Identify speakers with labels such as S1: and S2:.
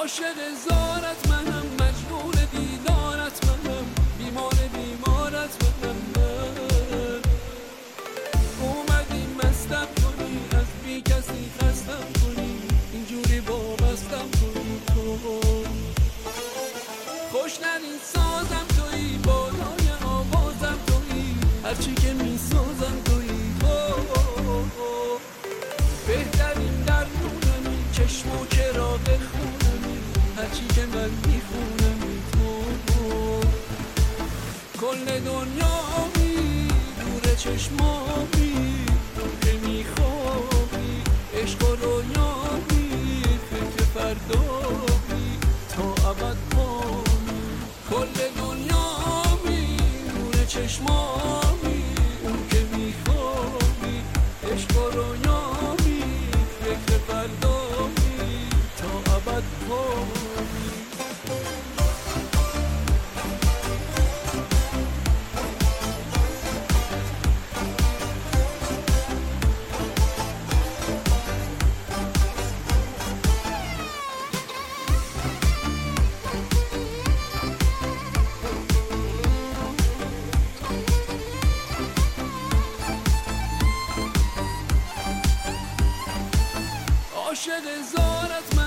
S1: عاشق زارت منم، مجنون دیدارت منم، بیمار بیمارت منم. من اومدی مستم کنی، از بی کسی خستم کنی، اینجوری وابستم کنی. تو خوشنرین سازم تویی، بالای آوازم تویی، هرچی که میسازم تویی. بهترین درمونمی، چشم و چراغ خونمی، هرچی که من میخونمی. تو کل دنیامی، دور چشمامی، تو که میخوابی عشق و رویامی، فکر فردامی تا ابد پامی. کل دنیامی، دور چشمامی، اون که میخوابی عشق و رویامی، فکر فردامی تا ابد پامی. عاشق زارت